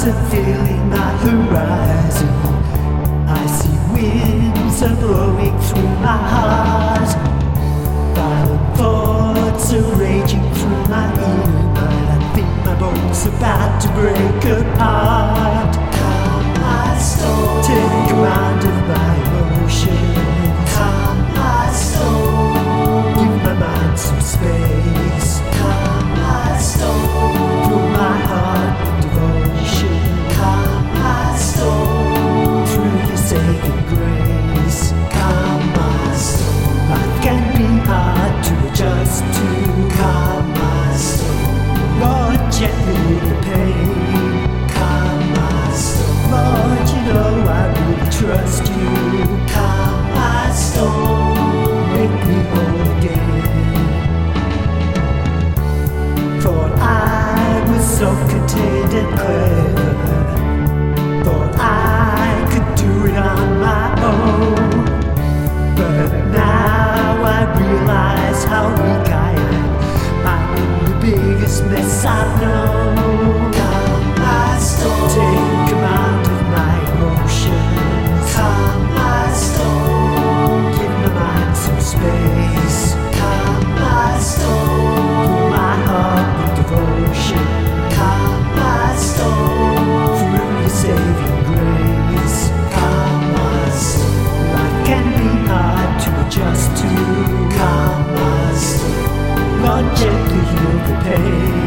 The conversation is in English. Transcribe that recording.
a feeling on the horizon. I see winds are blowing through my heart. Violent thoughts are raging through my inner mind. I think my bones about to break apart. Calm my storm. Take command of my emotions. Calm my storm. Give my mind some space. Calm my storm. Fill my heart with devotion. Calm my storm. Through your saving grace. Calm my storm. Life can be hard to adjust to. Calm my storm. Lord, gently with the pain. Calm my storm. Lord, you know I really trust you. Calm my storm. Make me whole again. Thought I was so contained and clever. Thought I could do it on my own. But now I realize how weak I am. I'm in the biggest mess I've known. Calm my storm. Take command of my emotions. Calm my storm. Give my mind some space. Calm my storm. Fill my heart with devotion. Calm my storm. Through your saving grace. Calm my storm. Life can be hard to adjust to. Calm my storm. Lord, gently heal the pain.